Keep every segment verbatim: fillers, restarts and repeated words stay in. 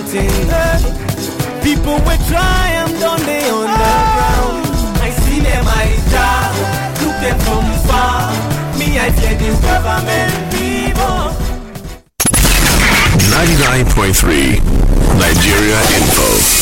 thing. People will try, I'm done, they underground. I see them, I die, look them from far. Me, I fear the government people. ninety-nine point three Nigeria Info.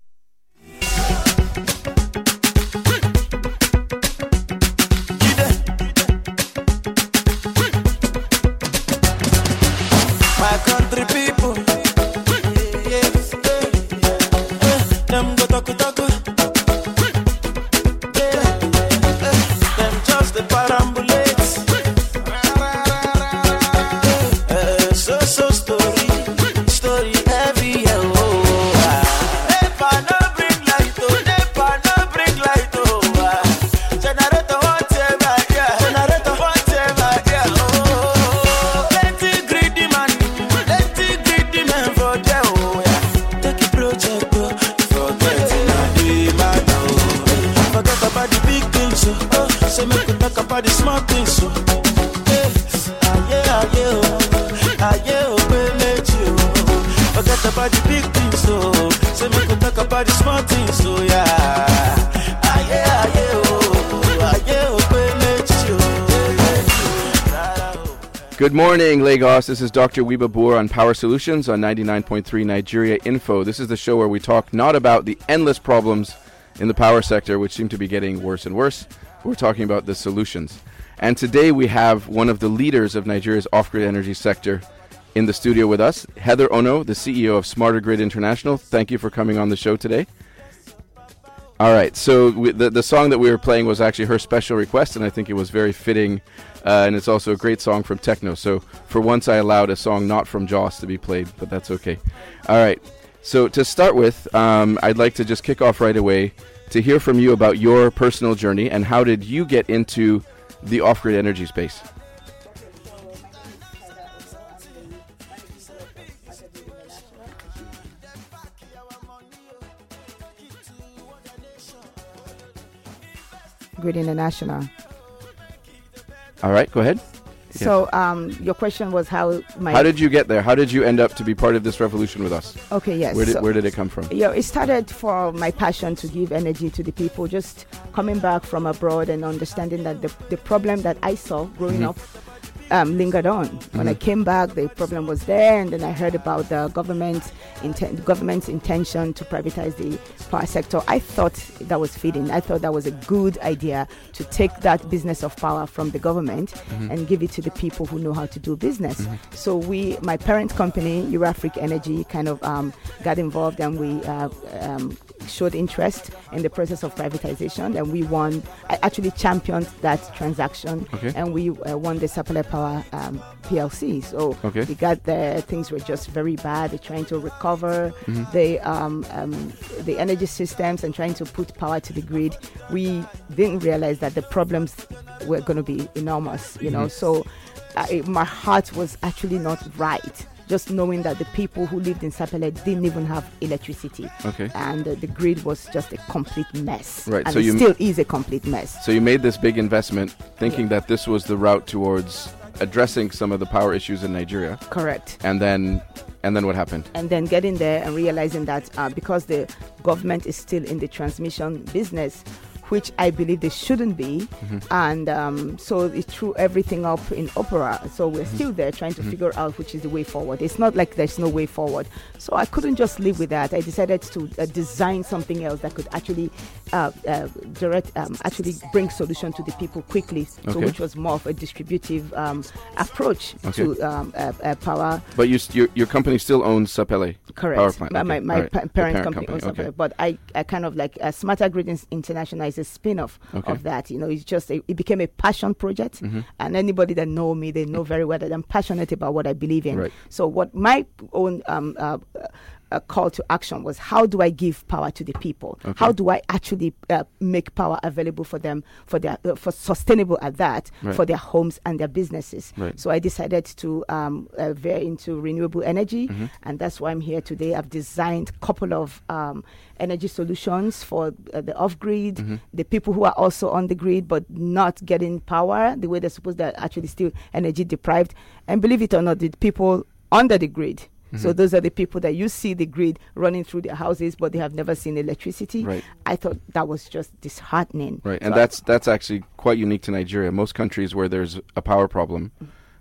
Good morning, Lagos. This is Doctor Wiba Boer on Power Solutions on ninety-nine point three Nigeria Info. This is the show where we talk not about the endless problems in the power sector, which seem to be getting worse and worse. We're talking about the solutions. And today we have one of the leaders of Nigeria's off-grid energy sector in the studio with us, Heather Ono, the C E O of Smarter Grid International. Thank you for coming on the show today. All right, so we, the, the song that we were playing was actually her special request, and I think it was very fitting, uh, and it's also a great song from Techno. So for once I allowed a song not from Joss to be played, but that's okay. All right, so to start with, um, I'd like to just kick off right away to hear from you about your personal journey and how did you get into the off-grid energy space? Grid International. All right, go ahead. So um, your question was how my... How did you get there? How did you end up to be part of this revolution with us? Okay, yes. Where did, so, where did it come from? Yeah, it started for my passion to give energy to the people, just coming back from abroad and understanding that the, the problem that I saw growing mm-hmm. up Um, lingered on. When mm-hmm. I came back, the problem was there, and then I heard about the government inten- government's intention to privatize the power sector. I thought that was fitting. I thought that was a good idea to take that business of power from the government mm-hmm. and give it to the people who know how to do business. Mm-hmm. So we, my parent company, Eurafric Energy, kind of um, got involved, and we uh, um, showed interest in the process of privatization, and we won. I actually championed that transaction, okay. and we uh, won the Sapele Power um, P L C. So okay. we got there. Things were just very bad. They're trying to recover mm-hmm. the um, um, the energy systems and trying to put power to the grid. We didn't realize that the problems were going to be enormous. You mm-hmm. know, so I, my heart was actually not right. Just knowing that the people who lived in Sapele didn't even have electricity. Okay. And uh, the grid was just a complete mess. Right. And so it you still m- is a complete mess. So you made this big investment thinking yeah. that this was the route towards addressing some of the power issues in Nigeria. Correct. And then and then what happened? And then getting there and realizing that uh, because the government is still in the transmission business, which I believe they shouldn't be. Mm-hmm. And um, so it threw everything up in opera. So we're mm-hmm. still there trying to mm-hmm. figure out which is the way forward. It's not like there's no way forward. So I couldn't just live with that. I decided to uh, design something else that could actually uh, uh, direct, um, actually bring solution to the people quickly, okay. so which was more of a distributive um, approach okay. to um, uh, uh, power. But you st- your, your company still owns Sapele Correct. Power Plant. My, my, my right. pa- parent, parent company, company. owns okay. Sapele. But I, I kind of like, uh, Smarter Grid International is a spin-off okay. of that. You know, it's just, a, it became a passion project. Mm-hmm. And anybody that know me, they know very well that I'm passionate about what I believe in. Right. So what my own um, uh, a call to action was, how do I give power to the people? Okay. How do I actually uh, make power available for them, for their uh, for sustainable at that, right. for their homes and their businesses? Right. So I decided to um, uh, veer into renewable energy, mm-hmm. and that's why I'm here today. I've designed a couple of um, energy solutions for uh, the off-grid, mm-hmm. the people who are also on the grid but not getting power the way they're supposed to, actually still energy deprived. And believe it or not, the people under the grid, Mm-hmm. So those are the people that you see the grid running through their houses, but they have never seen electricity. Right. I thought that was just disheartening. Right, and So that's that's actually quite unique to Nigeria. Most countries where there's a power problem,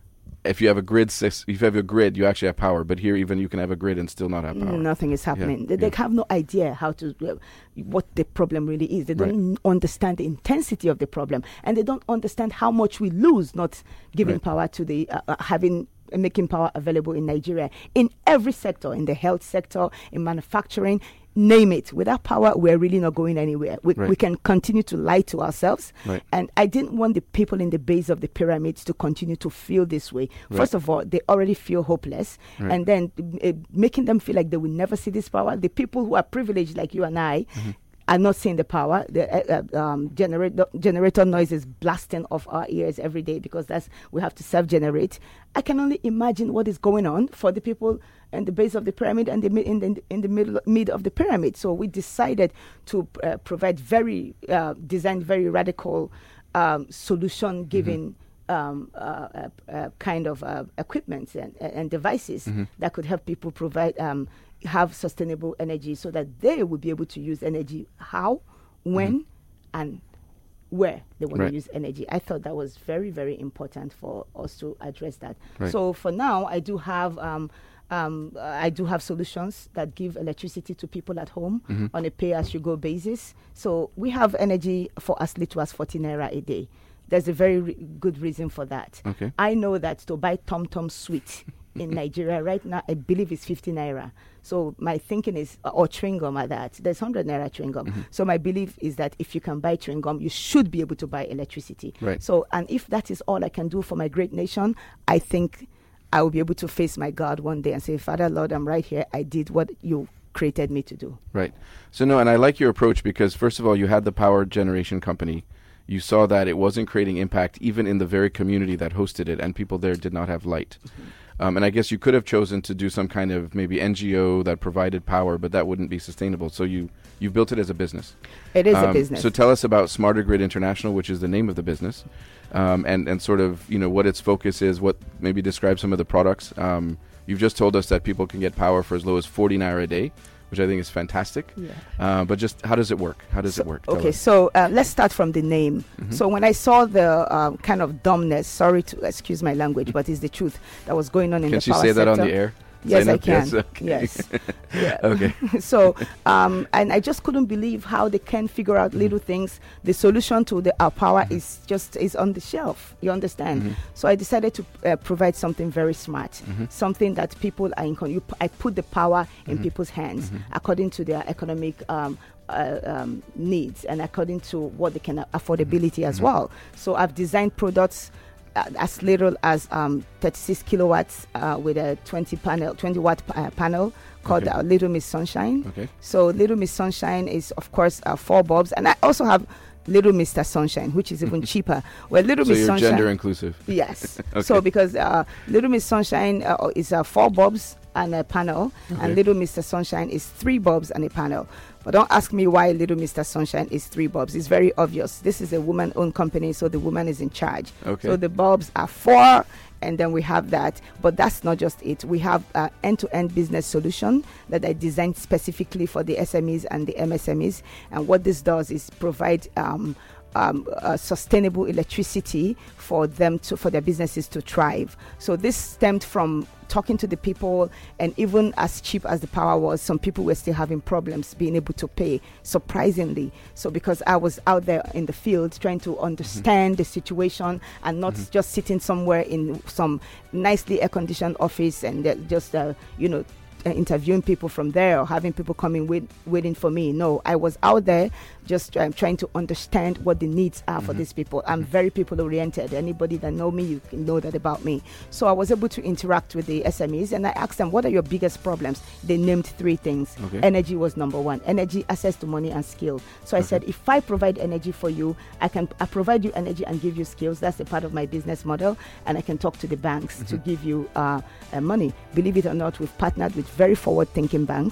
if you have a grid, sys- if you have a grid, you actually have power. But here, even you can have a grid and still not have power. Nothing is happening. Yeah, They, they yeah. have no idea how to uh, what the problem really is. They don't Right. understand the intensity of the problem, and they don't understand how much we lose not giving Right. power to the uh, uh, having uh, making power available in Nigeria in every sector, in the health sector, in manufacturing. Name it. Without power, we're really not going anywhere. We, Right. we can continue to lie to ourselves. Right. And I didn't want the people in the base of the pyramids to continue to feel this way. Right. First of all, they already feel hopeless. Right. And then uh, making them feel like they will never see this power. The people who are privileged, like you and I, Mm-hmm. are not seeing the power. The uh, uh, um, generator, generator noise is blasting off our ears every day because that's we have to self-generate. I can only imagine what is going on for the people in the base of the pyramid and the mi- in the in the middle mid of the pyramid. So we decided to uh, provide very uh, design very radical um, solution giving. Um, uh, uh, uh, kind of uh, equipment and, and devices Mm-hmm. that could help people provide um, have sustainable energy so that they will be able to use energy how, when, and where they want Right. to use energy. I thought that was very, very important for us to address that. Right. So for now, I do have um, um, uh, I do have solutions that give electricity to people at home Mm-hmm. on a pay-as-you-go basis. So we have energy for as little as forty naira a day. There's a very re- good reason for that. Okay. I know that to buy Tom Tom sweet in Nigeria right now, I believe it's fifty naira. So my thinking is, uh, or chewing gum at that, there's one hundred naira chewing gum. Mm-hmm. So my belief is that if you can buy chewing gum, you should be able to buy electricity. Right. So, and if that is all I can do for my great nation, I think I will be able to face my God one day and say, Father, Lord, I'm right here. I did what you created me to do. Right. So no, and I like your approach because first of all, you had the power generation company. You saw that it wasn't creating impact even in the very community that hosted it, and people there did not have light. Mm-hmm. Um, and I guess you could have chosen to do some kind of maybe N G O that provided power, but that wouldn't be sustainable. So you you built it as a business. It is a Um, business. So tell us about Smarter Grid International, which is the name of the business, um, and and sort of you know what its focus is. What maybe describe some of the products. Um, you've just told us that people can get power for as low as forty naira a day, which I think is fantastic. Yeah. Uh, but just how does it work? How does So- it work? Tell Okay, us. so uh, let's start from the name. Mhm. So when I saw the um, kind of dumbness, sorry to excuse my language, but it's the truth that was going on in Can the she power say that on sector. the air? Yes, Say I no? can. Yes, okay. Yes. Yeah. Okay. So, um, and I just couldn't believe how they can figure out little things. The solution to the our power is just is on the shelf. You understand? Mhm. So I decided to uh, provide something very smart, Mhm. something that people are in. Con- you p- I put the power in Mhm. people's hands Mhm. according to their economic. Um, uh, um, needs and according to what they can uh, affordability as Mhm. well. So I've designed products uh, as little as um, thirty-six kilowatts uh, with a twenty panel, twenty watt p- uh, panel called Okay. uh, Little Miss Sunshine. Okay. So Little Miss Sunshine is of course uh, four bulbs, and I also have Little Mister Sunshine, which is even cheaper. Well, Little So Miss you're Sunshine. gender inclusive. Yes. Okay. So because uh, Little Miss Sunshine uh, is uh, four bulbs and a panel, Okay. and Little Mister Sunshine is three bulbs and a panel. But don't ask me why Little Mister Sunshine is three bulbs. It's very obvious. This is a woman-owned company, so the woman is in charge. Okay. So the bulbs are four, and then we have that. But that's not just it. We have an end-to-end business solution that I designed specifically for the S M Es and the M S M Es. And what this does is provide um, um, uh, sustainable electricity for them to for their businesses to thrive. So this stemmed from talking to the people, and even as cheap as the power was, some people were still having problems being able to pay, surprisingly. So because I was out there in the field trying to understand the situation and not Mhm. just sitting somewhere in some nicely air-conditioned office and uh, just uh, you know uh, interviewing people from there or having people coming wait, waiting for me. No, I was out there just um, trying to understand what the needs are for Mhm. these people. I'm very people oriented. Anybody that know me, you can know that about me. So I was able to interact with the S M Es, and I asked them, what are your biggest problems? They named three things. Okay. Energy was number one. Energy, access to money, and skill. So I Okay. said, if I provide energy for you, I can I provide you energy and give you skills. That's a part of my business model, and I can talk to the banks to Mhm. give you uh, uh, money. Believe it or not, we've partnered with very forward-thinking banks.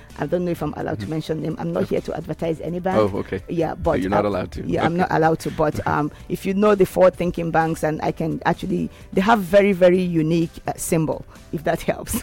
I don't know if I'm allowed mm-hmm. to mention them. I'm not here to advertise any bank. Oh, okay. Yeah, but so you're not uh, allowed to. Yeah, okay. I'm not allowed to. But um, if you know the forward-thinking banks, and I can actually, they have very, very unique uh, symbol, if that helps.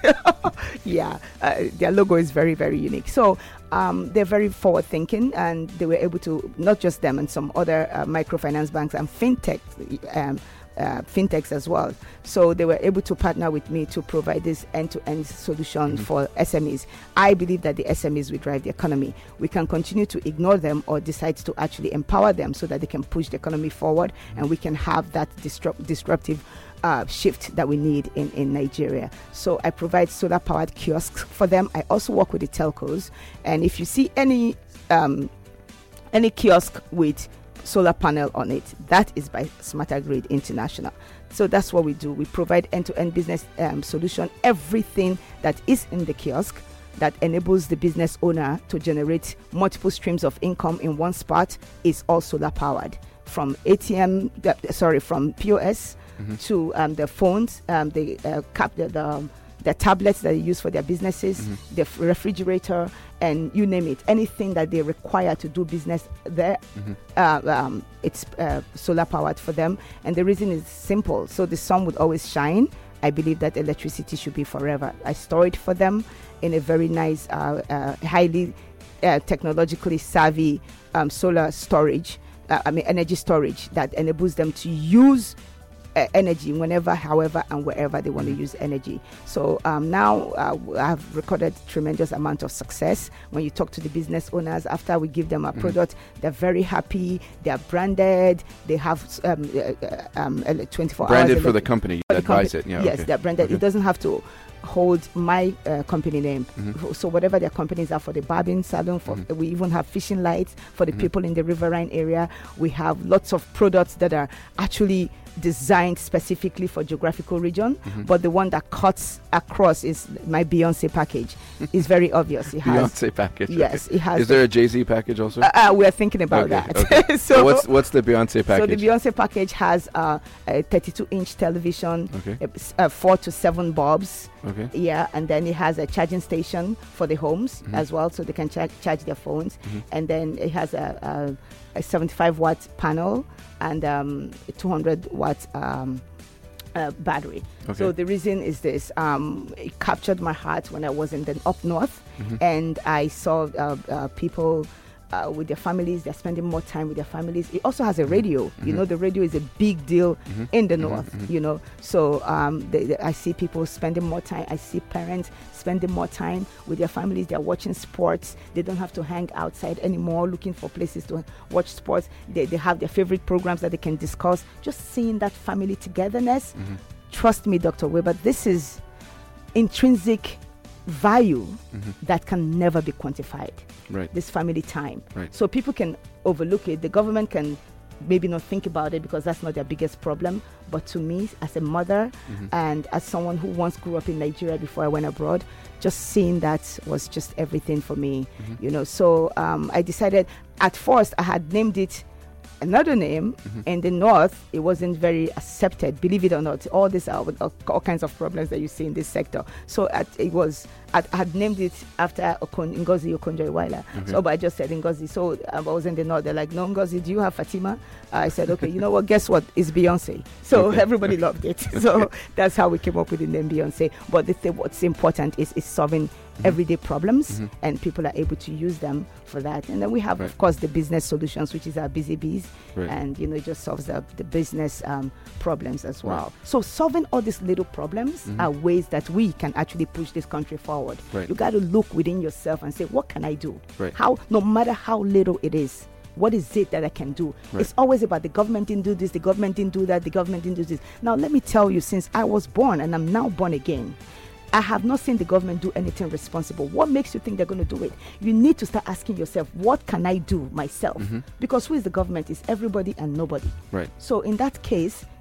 yeah, uh, their logo is very, very unique. So um, they're very forward-thinking, and they were able to, not just them and some other uh, microfinance banks and fintech um, Uh, fintechs as well. So they were able to partner with me to provide this end-to-end solution mm-hmm. for S M Es. I believe that the S M Es will drive the economy. We can continue to ignore them or decide to actually empower them so that they can push the economy forward, mm-hmm. and we can have that disrupt- disruptive uh, shift that we need in, in Nigeria. So I provide solar-powered kiosks for them. I also work with the telcos. And if you see any um, any kiosk with solar panel on it, that is by Smarter Grid International. So that's what we do. We provide end-to-end business um, solution. Everything that is in the kiosk that enables the business owner to generate multiple streams of income in one spot is all solar powered. From A T M, uh, sorry, from P O S mm-hmm. to um, the phones, um, the uh, cap, the, the the tablets that they use for their businesses, mm-hmm. the f- refrigerator, and you name it, anything that they require to do business there, mm-hmm. uh, um, it's uh, solar powered for them. And the reason is simple. So the sun would always shine. I believe that electricity should be forever. I store it for them in a very nice, uh, uh, highly uh, technologically savvy um, solar storage, uh, I mean energy storage that enables them to use Uh, energy whenever, however, and wherever they want to use energy. So um, now uh, I've recorded tremendous amount of success. When you talk to the business owners after we give them a mm-hmm. product, they're very happy. They are branded. They have um, uh, um, twenty-four branded hours for the company that buys it. Yeah, yes, okay. they're branded. Okay. It doesn't have to hold my uh, company name. Mm-hmm. So whatever their companies are, for the barbing salon, for mm-hmm. we even have fishing lights for the mm-hmm. people in the riverine area. We have lots of products that are actually designed specifically for geographical region, mm-hmm. but the one that cuts across is my Beyonce package. It's very obvious. It has Beyonce package. Yes, okay. it has. Is there a Jay-Z package also? Uh, uh, we're thinking about okay, that. Okay. so, so what's what's the Beyonce package? So the Beyonce package has uh, a thirty-two inch television, okay. uh, uh, four to seven bulbs. Okay. Yeah, and then it has a charging station for the homes mm-hmm. as well, so they can cha- charge their phones. Mm-hmm. And then it has a, a, a seventy-five watt panel and um, a two hundred watt um, uh, battery. Okay. So the reason is this: um, it captured my heart when I was in the up north, mm-hmm. and I saw uh, uh, people. Uh, with their families, they're spending more time with their families. It also has a radio. Mm-hmm. You know, the radio is a big deal mm-hmm. in the mm-hmm. north. Mm-hmm. You know, so um, they, they, I see people spending more time. I see parents spending more time with their families. They're watching sports. They don't have to hang outside anymore, looking for places to watch sports. They they have their favorite programs that they can discuss. Just seeing that family togetherness. Mm-hmm. Trust me, Doctor Weber, this is intrinsic value mm-hmm. that can never be quantified. Right. This family time. Right. So people can overlook it. The government can maybe not think about it because that's not their biggest problem. But to me, as a mother mm-hmm. and as someone who once grew up in Nigeria before I went abroad, just seeing that was just everything for me. Mm-hmm. You know, so um, I decided at first I had named it another name. Mm-hmm. In the north, it wasn't very accepted, believe it or not. All these are all, all kinds of problems that you see in this sector. So at, it was I had named it after Okon, Ngozi Okonjo-Iweala. Okay. So but I just said Ngozi. So um, I was in the north. They're like, no, Ngozi, do you have Fatima? Uh, I said, okay, you know what? Guess what? It's Beyonce. So okay. everybody loved it. So okay. that's how we came up with the name Beyonce. But the thing, what's important is is solving mm-hmm. everyday problems, mm-hmm. and people are able to use them for that. And then we have, right. of course, the business solutions, which is our Busy Bees, right. and you know, it just solves the, the business um, problems as well. Right. So solving all these little problems mm-hmm. are ways that we can actually push this country forward. Right. You got to look within yourself and say, what can I do? Right. How, no matter how little it is, what is it that I can do? Right. It's always about the government didn't do this, the government didn't do that, the government didn't do this. Now, let me tell you, since I was born and I'm now born again, I have not seen the government do anything responsible. What makes you think they're going to do it? You need to start asking yourself, what can I do myself? Mm-hmm. Because who is the government? It's everybody and nobody. Right. So in that case,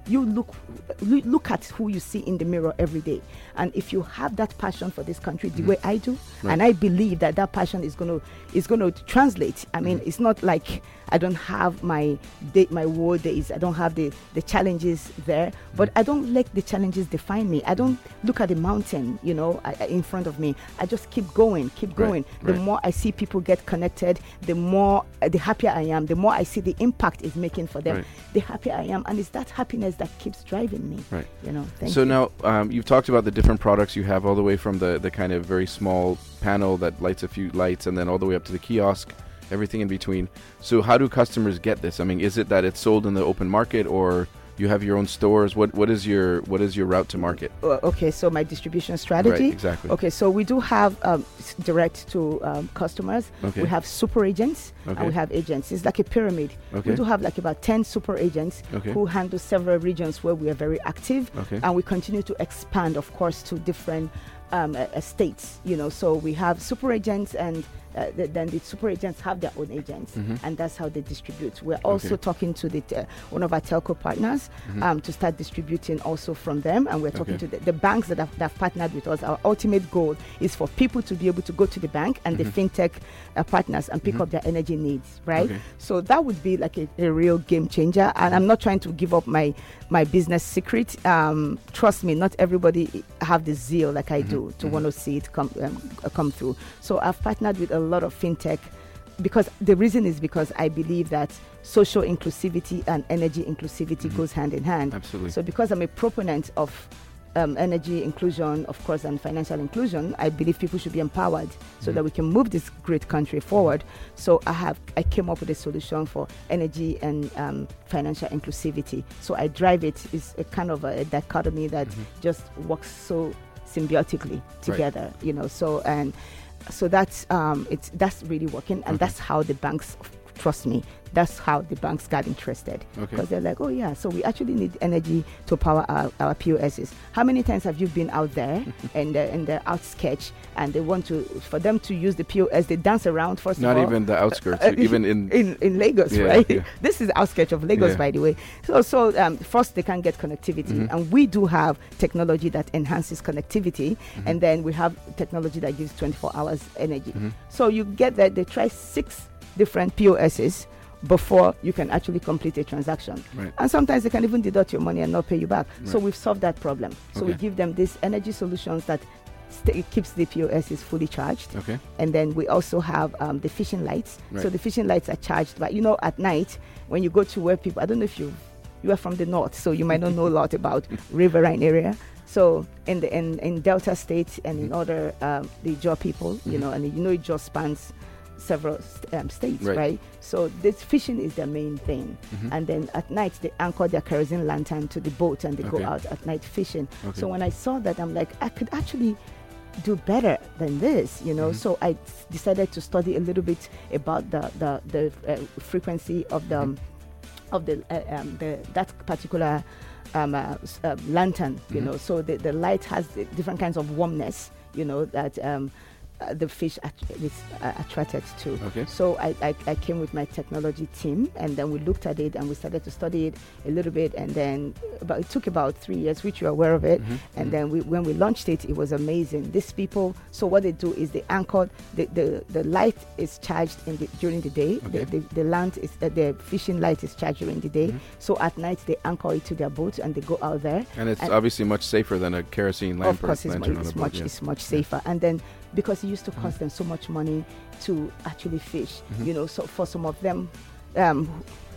you look lo- look at who you see in the mirror every day. And if you have that passion for this country the Mm-hmm. way I do, Right. and I believe that that passion is going to is going to translate. I mean, Mhm. it's not like I don't have my day, my war days. I don't have the the challenges there, but Mm-hmm. I don't let the challenges define me. I don't look at the mountain, you know, I, I- in front of me. I just keep going, keep Right, going. The right. more I see people get connected, the more uh, the happier I am. The more I see the impact it's making for them, Right. the happier I am. And it's that happiness that keeps driving me. Right. You know. Thank So you. now um, you've talked about the different products you have, all the way from the, the kind of very small panel that lights a few lights, and then all the way up to the kiosk, everything in between. So how do customers get this? I mean, is it that it's sold in the open market, or you have your own stores? What what is your what is your route to market? Uh, okay, so my distribution strategy. Right, exactly. Okay, so we do have um, s- direct to um, customers. Okay. We have super agents Okay. and we have agents. It's like a pyramid. Okay. We do have like about ten super agents Okay. who handle several regions where we are very active. Okay. And we continue to expand, of course, to different um, uh, uh, states. You know, so we have super agents, and uh, th- then the super agents have their own agents, Mhm. and that's how they distribute. We're also Okay. talking to the uh, one of our telco partners Mhm. um, to start distributing also from them, and we're talking Okay. to the, the banks that have, that have partnered with us. Our ultimate goal is for people to be able to go to the bank and Mhm. the fintech uh, partners and pick Mhm. up their energy needs, right? Okay. So that would be like a, a real game changer. And I'm not trying to give up my my business secret. Um, trust me, not everybody have the zeal like I Mhm. do to Mhm. want to see it come um, uh, come through. So I've partnered with a lot of fintech, because the reason is because I believe that social inclusivity and energy inclusivity Mhm. goes hand in hand. Absolutely. So because I'm a proponent of um, energy inclusion, of course, and financial inclusion, I believe people should be empowered so Mhm. that we can move this great country forward. So I have I came up with a solution for energy and um, financial inclusivity. So I drive it. It's a kind of a, a dichotomy that Mhm. just works so symbiotically together, you know. So and so that's um, it's that's really working, and Okay. that's how the banks trust me. That's how the banks got interested, Okay. because they're like, oh yeah, so we actually need energy to power our, our P O Ss. How many times have you been out there and uh, and they're out sketch, and they want to for them to use the P O S, they dance around first Not of all. even the outskirts, Uh, even in. in, in Lagos, Yeah, right? yeah. This is the outskirts of Lagos, Yeah. by the way. So, so um, first they can get connectivity, Mhm. and we do have technology that enhances connectivity, Mhm. and then we have technology that gives twenty-four hours energy. Mhm. So you get that they try six different P O Ss before you can actually complete a transaction. Right. And sometimes they can even deduct your money and not pay you back. So Right. we've solved that problem. So we Okay. give them these energy solutions that st- it keeps the P O Ss fully charged. Okay. And then we also have um, the fishing lights. So Right. the fishing lights are charged, but you know, at night when you go to where people, I don't know if you you are from the north, so you might not know a lot about riverine area. So in the in, in Delta State and in Mhm. other um, the Jaw people, you Mhm. know, and you know it just spans several st- um, states, Right. right. So this fishing is their main thing. Mhm. And then at night they anchor their kerosene lantern to the boat and they Okay. go out at night fishing. Okay. So when I saw that, I'm like, I could actually do better than this, you know. Mhm. So I s- decided to study a little bit about the the, the uh, frequency of the um, of the uh, um, the that particular um, uh, s- uh, lantern, you Mhm. know. So the, the light has the different kinds of warmness, you know, that um, uh, the fish at- is uh, attracted to. Okay. So I, I, I came with my technology team, and then we looked at it and we started to study it a little bit, and then about, it took about three years, which you're aware of it. Mhm. And Mhm. then we, when we launched it, it was amazing. These people, so what they do is they anchor the the, the light is charged in the, during the day. Okay. The, the the land is uh, the fishing light is charged during the day. Mhm. So at night they anchor it to their boat and they go out there. And it's and- obviously much safer than a kerosene lamp. Of course, or it's, lantern much, on a it's boat, much yeah. it's much safer. And then because it used to cost Mhm. them so much money to actually fish, Mhm. you know, so for some of them, um,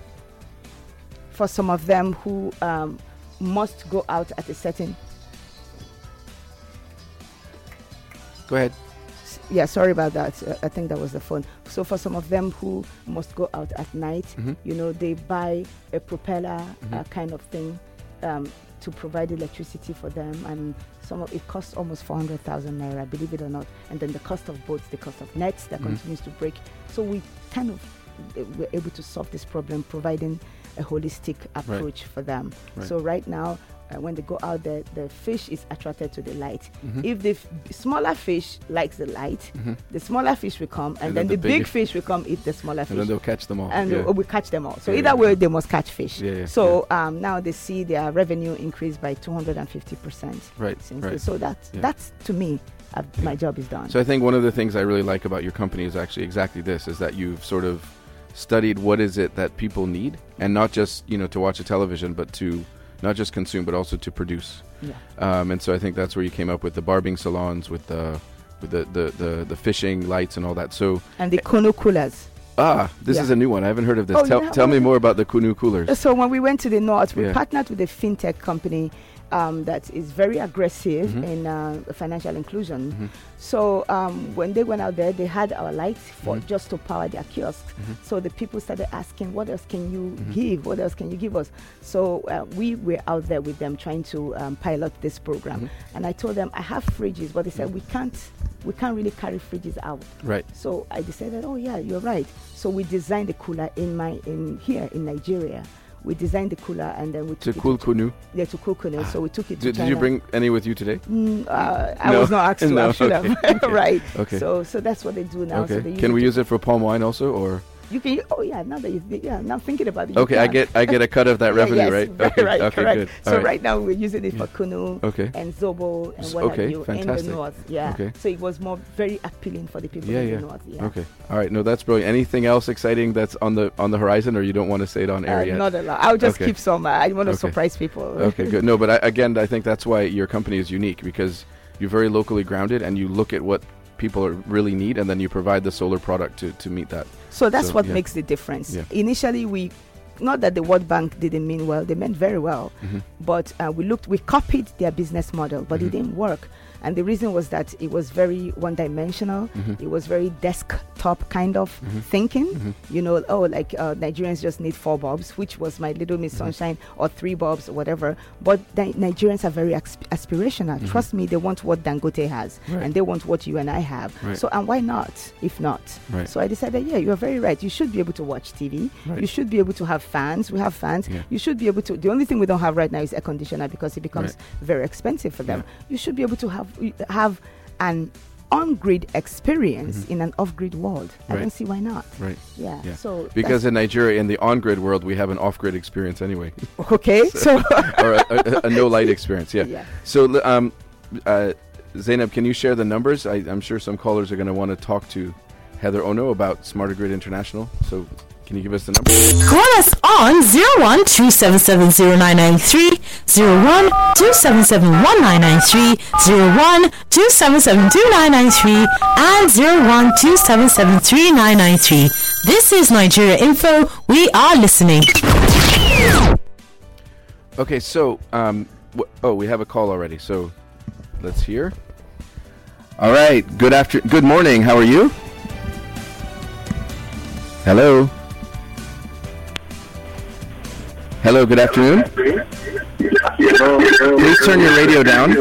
for some of them who um, must go out at a certain Go ahead. yeah, sorry about that. Uh, I think that was the phone. So for some of them who must go out at night, Mhm. you know, they buy a propeller uh, Mhm. kind of thing um, to provide electricity for them, and some of it costs almost four hundred thousand naira, believe it or not. And then the cost of boats, the cost of nets that Mhm. continues to break. So we kind of uh, were able to solve this problem, providing a holistic approach for them. Right. So right now, uh, when they go out there, the fish is attracted to the light. Mhm. If the f- smaller fish likes the light, Mhm. the smaller fish will come, and, And then, then the, the big big- fish will come eat the smaller And fish. then they'll catch them all. And yeah. uh, we catch them all. So Yeah, either yeah, way, yeah. they must catch fish. Yeah, yeah, so um, now they see their revenue increase by two hundred fifty percent. Right, Since right. So that's Yeah. that's to me, uh, my job is done. So I think one of the things I really like about your company is actually exactly this: is that you've sort of studied what is it that people need, and not just you know to watch a television, but to not just consume, but also to produce. Yeah. Um, and so I think that's where you came up with the barbing salons, with the with the the, the, the fishing lights and all that. So And the Kunu coolers. ah, this Yeah. is a new one. I haven't heard of this. Oh, tell yeah? tell me more about the Kunu coolers. So when we went to the north, we Yeah. partnered with a fintech company um, that is very aggressive Mhm. in uh, financial inclusion. Mhm. So um, when they went out there, they had our lights for Mhm. just to power their kiosks. Mhm. So the people started asking, "What else can you Mhm. give? What else can you give us?" So uh, we were out there with them trying to um, pilot this program. Mhm. And I told them, "I have fridges," but they said, Mhm. "We can't, we can't really carry fridges out." Right. So I decided, oh yeah, you're right. So we designed the cooler in my in here in Nigeria. We designed the cooler and then we To took it cool to, Kunu. yeah, to cool Kunu. So we took it to Did, did China. you bring any with you today? Mm, uh, I No. was not asked to. No, I should okay, have. okay. Right. Okay. So so that's what they do now. So Okay. they use Can it we to- use it for palm wine also, or? You can. Oh yeah. Now that you yeah. Now thinking about it. you Okay, I can. get I get a cut of that Yeah, revenue, yes, right? very Okay, right, okay, correct. good. So All right. right now we're using it for Kunu Okay. and Zobo and S- what okay, have you in fantastic. the north. Yeah. Okay. So it was more very appealing for the people Yeah, in yeah. the north. Yeah. Okay. All right. No, that's brilliant. Anything else exciting that's on the on the horizon, or you don't want to say it on air Uh, yet? not a lot. I'll just Okay. keep some. Uh, I want to Okay. surprise people. Okay, good. No, but I, again, I think that's why your company is unique, because you're very locally grounded and you look at what people are really need, and then you provide the solar product to, to meet that. So that's So, what yeah. makes the difference. Yeah. Initially, we, not that the World Bank didn't mean well, they meant very well, Mhm. but uh, we looked, we copied their business model, but Mhm. it didn't work. And the reason was that it was very one-dimensional. Mhm. It was very desktop kind of Mhm. thinking. Mhm. You know, oh, like uh, Nigerians just need four bulbs, which was my Little Miss Mhm. Sunshine, or three bulbs, or whatever. But Ni- Nigerians are very asp- aspirational. Mhm. Trust me, they want what Dangote has, Right. and they want what you and I have. Right. So, and why not? If not, Right. so I decided, yeah, you're very right. You should be able to watch T V. Right. You should be able to have fans. We have fans. Yeah. You should be able to. The only thing we don't have right now is air conditioner because it becomes Right. very expensive for them. Yeah. You should be able to have have an on-grid experience Mhm. in an off-grid world. I Right. don't see why not. Right. Yeah. Yeah. So Because in Nigeria, in the on-grid world, we have an off-grid experience anyway, that's- okay. So or a, a, a no-light experience. Yeah. yeah. So, l- um, uh, Zainab, can you share the numbers? I, I'm sure some callers are going to want to talk to Heather Ono about Smarter Grid International. So, can you give us the numbers? Call us on zero one two seven seven zero nine nine three, zero one two seven seven one nine nine three, zero one two seven seven two nine nine three, and zero one two seven seven three nine nine three. This is Nigeria Info. We are listening. Okay, so um, wh- oh, we have a call already. So let's hear. All right. Good after. Good morning. How are you? Hello. Hello. Good afternoon. Please turn your radio down.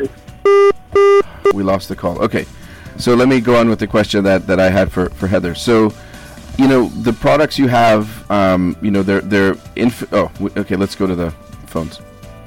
We lost the call. Okay. So let me go on with the question that, that I had for, for Heather. So, you know, the products you have, um, you know, they're they're inf- oh, w- okay. Let's go to the phones.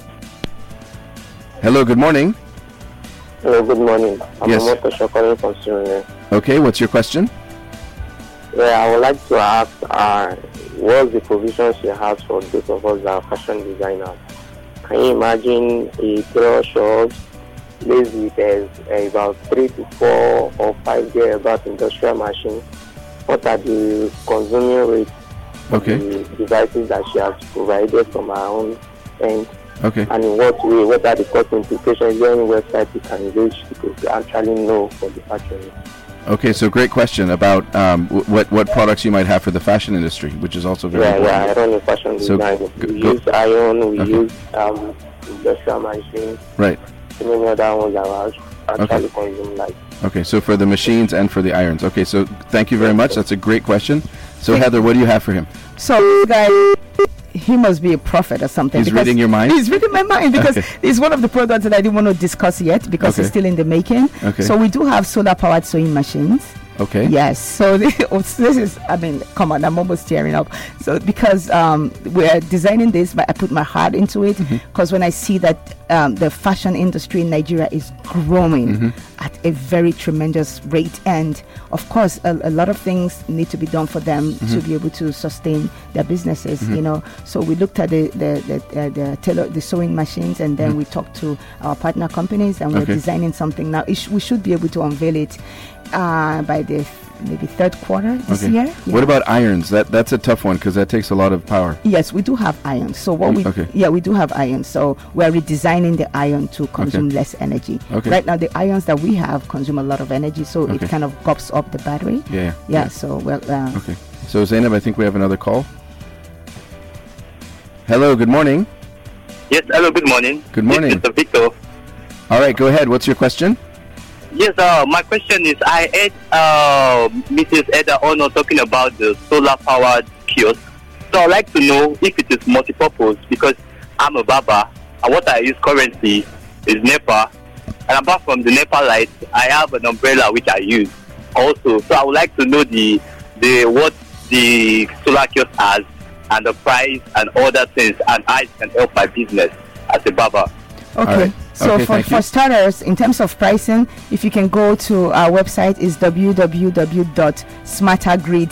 Hello, good morning. Hello, good morning. I'm Yes. Omotosho calling from Suriname. Okay, what's your question? Yeah, I would like to ask, uh, what's the provisions you have for those of us that are fashion designers? Can you imagine a tailor shop placed with uh, about three to four or five about industrial machines? What are the consuming rates of Okay. the devices that she has provided from her own end? Okay. And in what way, what are the cost implications? Is there any website you can reach to actually know for the factory? Okay, so great question about um, w- what what products you might have for the fashion industry, which is also very Yeah, important. yeah, I run a fashion So, design. go- We go- use iron, we Okay. use um, industrial machines, Right. so many other ones that are actually Okay. consume light. Okay, so for the machines and for the irons. Okay, so thank you very much. That's a great question. So Heather, what do you have for him? So this guy, he must be a prophet or something. He's because reading your mind? He's reading my mind because Okay. it's one of the products that I didn't want to discuss yet because Okay. it's still in the making. Okay. So we do have solar powered sewing machines. Okay. Yes. So this, this is, I mean, come on, I'm almost tearing up. So because um, we're designing this, but I put my heart into it, because mm-hmm. when I see that um, the fashion industry in Nigeria is growing mm-hmm. at a very tremendous rate, and of course, a, a lot of things need to be done for them mm-hmm. to be able to sustain their businesses. Mm-hmm. You know, so we looked at the the the, uh, the tailor the sewing machines, and then mm-hmm. we talked to our partner companies, and we're okay. designing something now. It sh- we should be able to unveil it uh, by the maybe third quarter this okay. year. Yeah. What about irons? That that's a tough one because that takes a lot of power. Yes, we do have irons. So what Mm, we okay. yeah we do have irons. So we're redesigning the iron to consume Okay. less energy. Okay. Right now the irons that we have consume a lot of energy, so Okay. it kind of gobs up the battery. Yeah. Yeah. Yeah. So well. Uh, Okay. So Zainab, I think we have another call. Hello. Good morning. Yes, hello, good morning. Good morning. This is Mister Victor. All right. Go ahead. What's your question? Yes, uh, my question is, I heard uh, Missus Eda Ono talking about the solar-powered kiosk. So I'd like to know if it is multi-purpose, because I'm a barber, and what I use currently is NEPA. And apart from the NEPA light, I have an umbrella which I use also. So I would like to know the the what the solar kiosk has, and the price, and other things, and how it can help my business as a barber. Okay. All right. So Okay, for, thank you. for starters, in terms of pricing, if you can go to our website, is w w w dot smarter grid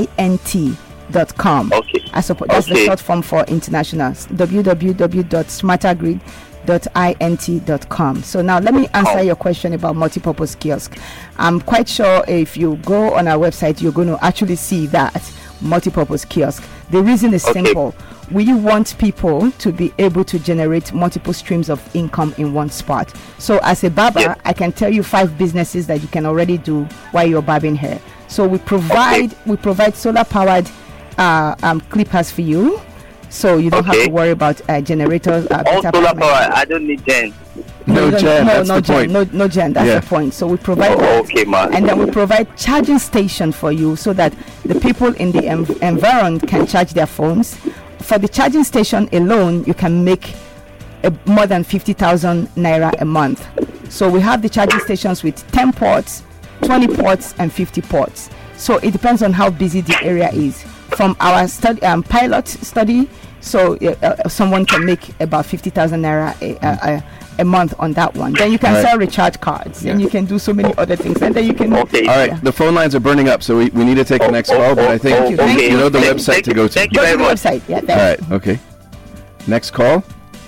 int dot com. Okay. I suppose that's the Okay. short form for international. w w w dot smarter grid dot int dot com. So now let me answer your question about multipurpose kiosk. I'm quite sure if you go on our website, you're going to actually see that multipurpose kiosk. The reason is Okay. simple. We want people to be able to generate multiple streams of income in one spot. So as a barber, Yes. I can tell you five businesses that you can already do while you're barbing hair. So we provide we provide solar powered uh, um, clippers for you, so you don't have Okay. to worry about uh, generators. Uh, All data solar payment. power, I don't need gen. No, you don't- Jen. no, That's no the gen, point. no, no gen. That's Yeah. the point. So we provide Oh, that. okay, man. And then we provide charging station for you, so that the people in the env- environment can charge their phones. For the charging station alone, you can make uh, more than fifty thousand naira a month. So we have the charging stations with ten ports, twenty ports, and fifty ports. So it depends on how busy the area is. From our study, um, pilot study, so uh, uh, someone can make about fifty thousand naira a, a, a, a month on that one. Then you can Right. sell recharge cards, and Yeah. you can do so many other things, and then you can. Okay. All right. Yeah. The phone lines are burning up, so we, we need to take the next Oh, call. But I think oh, you. Thank you know the Thank- website thank to you- go to. Thank you Go to very the much. website. Yeah, All thanks. right. Okay. Next call.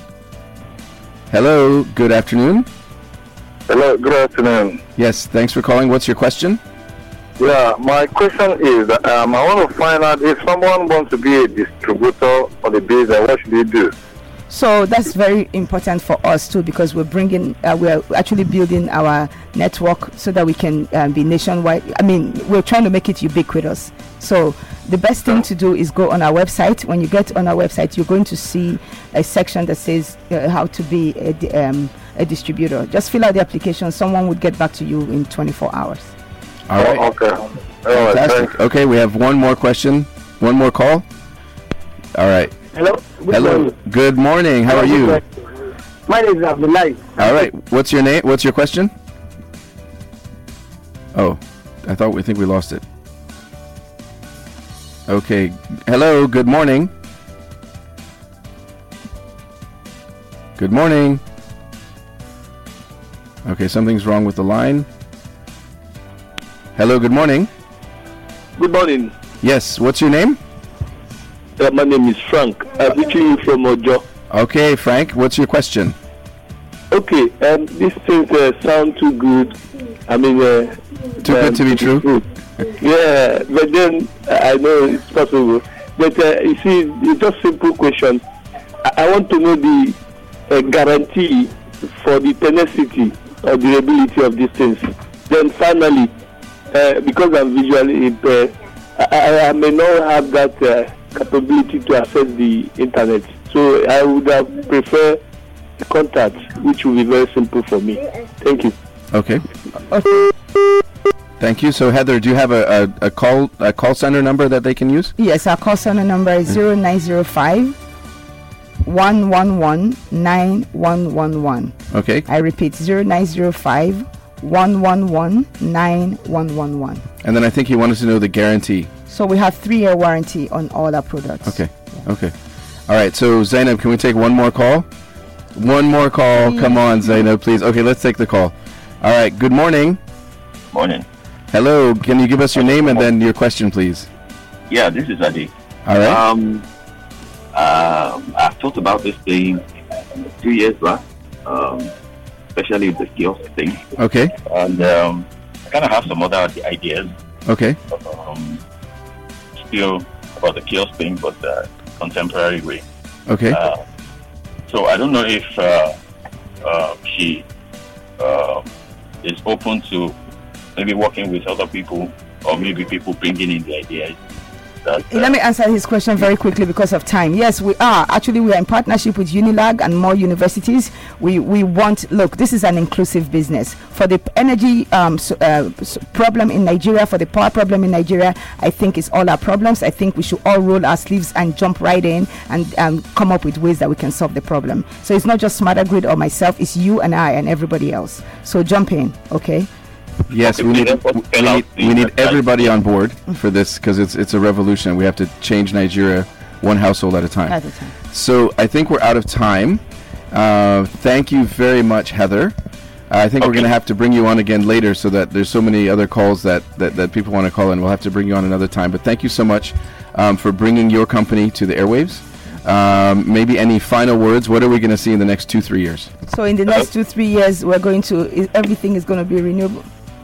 Hello. Good afternoon. Hello, good afternoon. Yes. Thanks for calling. What's your question? Yeah, my question is, um, I want to find out if someone wants to be a distributor on the business, what should they do? So that's very important for us too, because we're bringing, uh, we're actually building our network so that we can um, be nationwide. I mean, we're trying to make it ubiquitous. So the best thing to do is go on our website. When you get on our website, you're going to see a section that says uh, how to be a, di- um, a distributor. Just fill out the application. Someone would get back to you in twenty-four hours. All right. Oh, okay. All right, Fantastic. thanks. Okay. We have one more question. One more call. All right. Hello. Good Hello. morning. Good morning. How are you? My name is Abdullahi. All right. What's your name? What's your question? Oh, I thought we think we lost it. Okay. Hello. Good morning. Good morning. Okay, something's wrong with the line. Hello. Good morning. Good morning. Yes. What's your name? Uh, my name is Frank. I'm reaching you from Ojo. Okay, Frank. What's your question? Okay, um, these things uh, sound too good. I mean, uh, Too good to be true. Yeah, but then uh, I know it's possible. But uh, you see, it's just simple question. I, I want to know the uh, guarantee for the tenacity or durability of these things. Then finally, uh, because I'm visually impaired, I, I may not have that uh, capability to access the internet. So I would have preferred contact, which will be very simple for me. Thank you. Okay. Thank you. So Heather, do you have a, a, a call a call center number that they can use? Yes, our call center number is zero nine zero five, one one one, nine one one one. Okay. I repeat, zero nine zero five, one one one, nine one one one. And then I think he wanted to know the guarantee. So we have three-year warranty on all our products. Okay. Yeah. Okay. All right. So Zainab, can we take one more call? One more call. Mm-hmm. Come on, Zainab, please. Okay, let's take the call. All right. Good morning. Morning. Hello. Can you give us your name and then your question, please? Yeah, this is Adi. All right. Um, uh, I've thought about this thing two years back, um, especially with the kiosk thing. Okay. And um, I kind of have some other ideas. Okay. Um, still about the kiosk thing, but uh, contemporary way. Okay. Uh, so I don't know if uh, uh, she uh, is open to maybe working with other people, or maybe people bringing in the ideas. That, uh, Let me answer his question very quickly because of time. Yes, we are. Actually, we are in partnership with Unilag and more universities. We we want, look, this is an inclusive business. For the energy um, so, uh, so problem in Nigeria, for the power problem in Nigeria, I think it's all our problems. I think we should all roll our sleeves and jump right in and um, come up with ways that we can solve the problem. So it's not just Smarter Grid or myself, it's you and I and everybody else. So jump in, okay? Yes, we need we need, we need everybody on board for this because it's it's a revolution. We have to change Nigeria one household at a time. At a time. So I think we're out of time. Uh, thank you very much, Heather. Uh, I think okay. we're going to have to bring you on again later so that there's so many other calls that, that, that people want to call in. We'll have to bring you on another time. But thank you so much um, for bringing your company to the airwaves. Um, maybe any final words? What are we going to see in the next two, three years? So in the next two, three years, we're going to, is, everything is going to be renewable.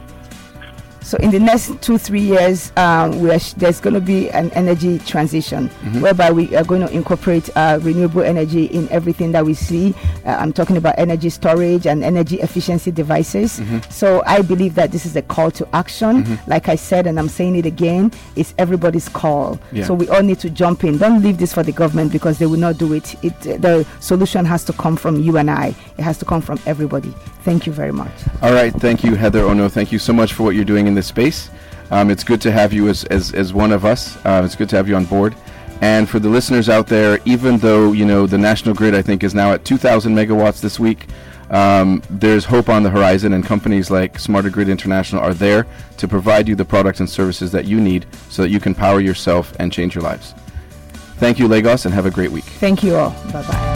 So in the next two, three years, um, we are sh- there's going to be an energy transition mm-hmm. whereby we are going to incorporate uh, renewable energy in everything that we see. Uh, I'm talking about energy storage and energy efficiency devices. Mm-hmm. So I believe that this is a call to action. Mm-hmm. Like I said, and I'm saying it again, it's everybody's call. Yeah. So we all need to jump in. Don't leave this for the government because they will not do it. It uh, the solution has to come from you and I. It has to come from everybody. Thank you very much. All right. Thank you, Heather Ono. Thank you so much for what you're doing in this space. Um, it's good to have you as, as, as one of us. Uh, it's good to have you on board. And for the listeners out there, even though, you know, the national grid, I think, is now at two thousand megawatts this week, um, there's hope on the horizon, and companies like Smarter Grid International are there to provide you the products and services that you need so that you can power yourself and change your lives. Thank you, Lagos, and have a great week. Thank you all. Bye-bye.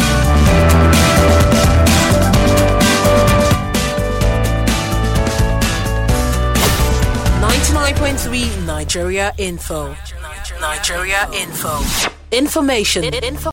ninety-nine point three Nigeria Info. Nigeria Info. Information. Info.